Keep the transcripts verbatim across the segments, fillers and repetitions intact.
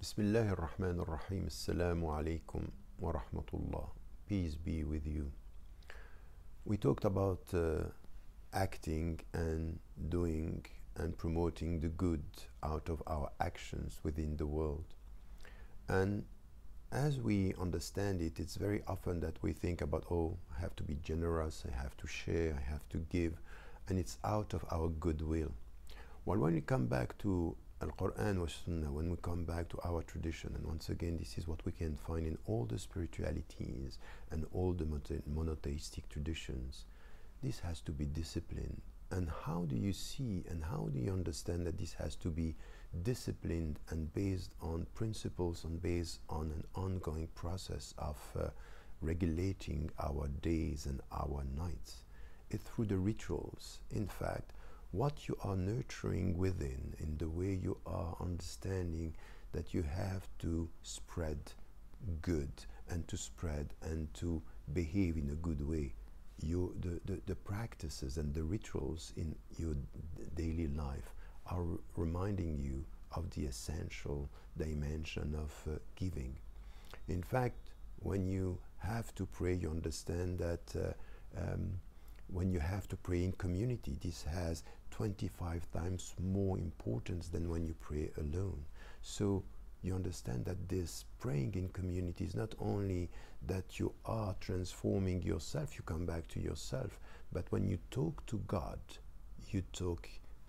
Bismillah ar-Rahman ar-Rahim. Assalamu alaikum wa rahmatullah. Peace be with you. We talked about uh, acting and doing and promoting the good out of our actions within the world. And as we understand it, it's very often that we think about, oh, I have to be generous, I have to share, I have to give, and it's out of our goodwill. Well, when we come back to Al-Quran wa Sunnah, when we come back to our tradition, and once again, this is what we can find in all the spiritualities and all the monotheistic traditions, this has to be disciplined. And how do you see and how do you understand that this has to be disciplined and based on principles and based on an ongoing process of uh, regulating our days and our nights? It's through the rituals. In fact, what you are nurturing within, in the way you are understanding that you have to spread good and to spread and to behave in a good way. You, the, the, the practices and the rituals in your daily life are reminding you of the essential dimension of uh, giving. In fact, when you have to pray, you understand that uh, um, when you have to pray in community, this has twenty-five times more importance than when you pray alone. So you understand that this praying in community is not only that you are transforming yourself, you come back to yourself, but when you talk to God, you talk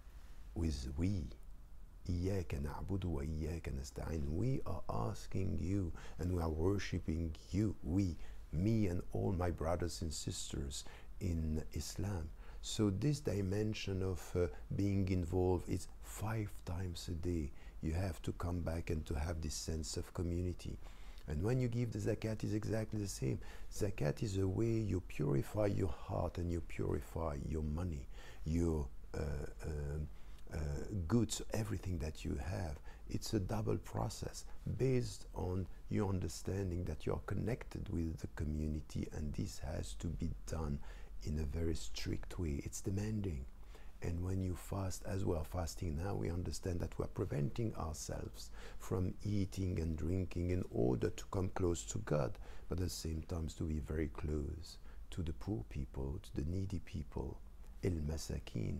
with we. إِيَّاكَ نَعْبُدُ وَإِيَّاكَ نَسْتَعِينُ. We are asking you and we are worshipping you, we, me and all my brothers and sisters in Islam. So this dimension of uh, being involved is five times a day. You have to come back and to have this sense of community. And when you give the zakat, is exactly the same. Zakat is a way you purify your heart and you purify your money, your uh, um, uh, goods, everything that you have. It's a double process based on your understanding that you are connected with the community, and this has to be done in a very strict way. It's demanding. And when you fast, as we are fasting now, we understand that we are preventing ourselves from eating and drinking in order to come close to God, but at the same time to be very close to the poor people, to the needy people, el-masakin,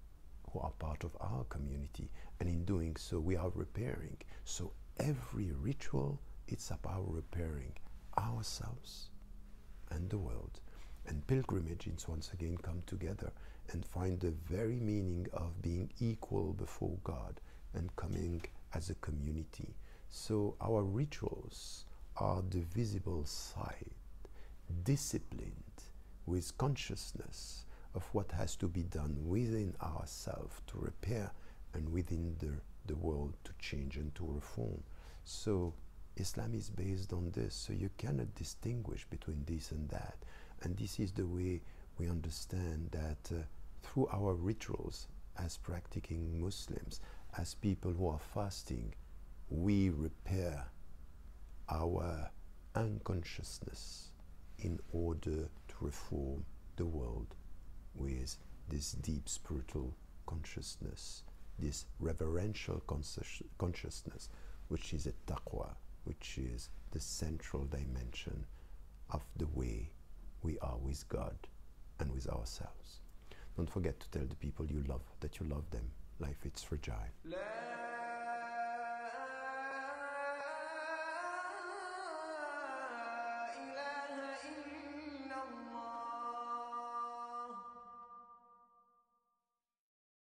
who are part of our community. And in doing so, we are repairing. So every ritual, it's about repairing ourselves and the world. And pilgrimages once again come together and find the very meaning of being equal before God and coming as a community. So our rituals are the visible side, disciplined with consciousness of what has to be done within ourselves to repair and within the, the world to change and to reform. So Islam is based on this, so you cannot distinguish between this and that. And this is the way we understand that uh, through our rituals as practicing Muslims, as people who are fasting, we repair our unconsciousness in order to reform the world with this deep spiritual consciousness, this reverential consciousness, which is a taqwa, which is the central dimension of the way we are with God and with ourselves. Don't forget to tell the people you love that you love them. Life is fragile.